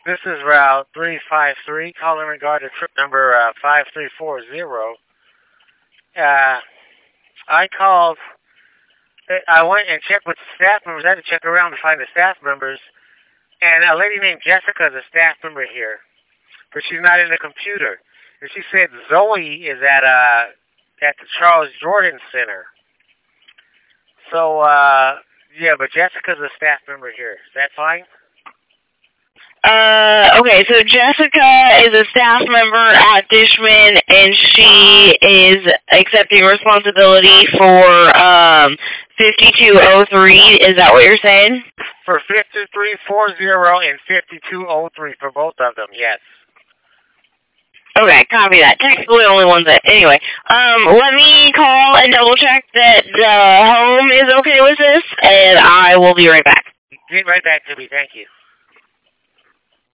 This is Route 353, calling in regard to trip number 5340. I called, I went and checked with the staff members. I had to check around to find the staff members. And a lady named Jessica is a staff member here, but she's not in the computer. And she said Zoe is at the Charles Jordan Center. So, yeah, but Jessica's a staff member here. Is that fine? Okay, so Jessica is a staff member at Dishman, and she is accepting responsibility for 5203. Is that what you're saying? For 5340 and 5203 for both of them, yes. Okay, copy that. Technically only one thing. Anyway, let me call and double check that home is okay with this, and I will be right back. Get right back to me, thank you.